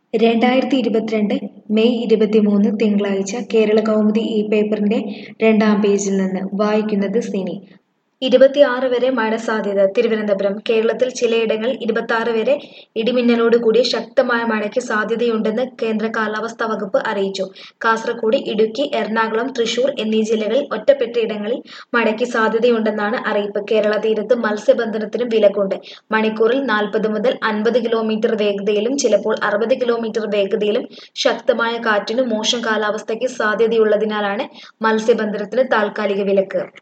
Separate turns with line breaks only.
2022 May 23 തിങ്കളാഴ്ച കേരളകൗമുദി ഈ പേപ്പറിന്റെ 2-ാം പേജിൽ നിന്ന് വായിക്കുന്നത് സിനി. 26 വരെ മഴ സാധ്യത. തിരുവനന്തപുരം. കേരളത്തിൽ ചിലയിടങ്ങളിൽ 26 വരെ ഇടിമിന്നലോട് കൂടിയ ശക്തമായ മഴയ്ക്ക് സാധ്യതയുണ്ടെന്ന് കേന്ദ്ര കാലാവസ്ഥാ വകുപ്പ് അറിയിച്ചു. കാസർഗോഡ്, ഇടുക്കി, എറണാകുളം, തൃശൂർ എന്നീ ജില്ലകളിൽ ഒറ്റപ്പെട്ടയിടങ്ങളിൽ മഴയ്ക്ക് സാധ്യതയുണ്ടെന്നാണ് അറിയിപ്പ്. കേരള തീരത്ത് മത്സ്യബന്ധനത്തിനും വിലക്കുണ്ട്. മണിക്കൂറിൽ 40 മുതൽ 50 കിലോമീറ്റർ വേഗതയിലും ചിലപ്പോൾ 60 കിലോമീറ്റർ വേഗതയിലും ശക്തമായ കാറ്റിനും മോശം കാലാവസ്ഥയ്ക്ക് സാധ്യതയുള്ളതിനാലാണ് മത്സ്യബന്ധനത്തിന് താൽക്കാലിക വിലക്ക്.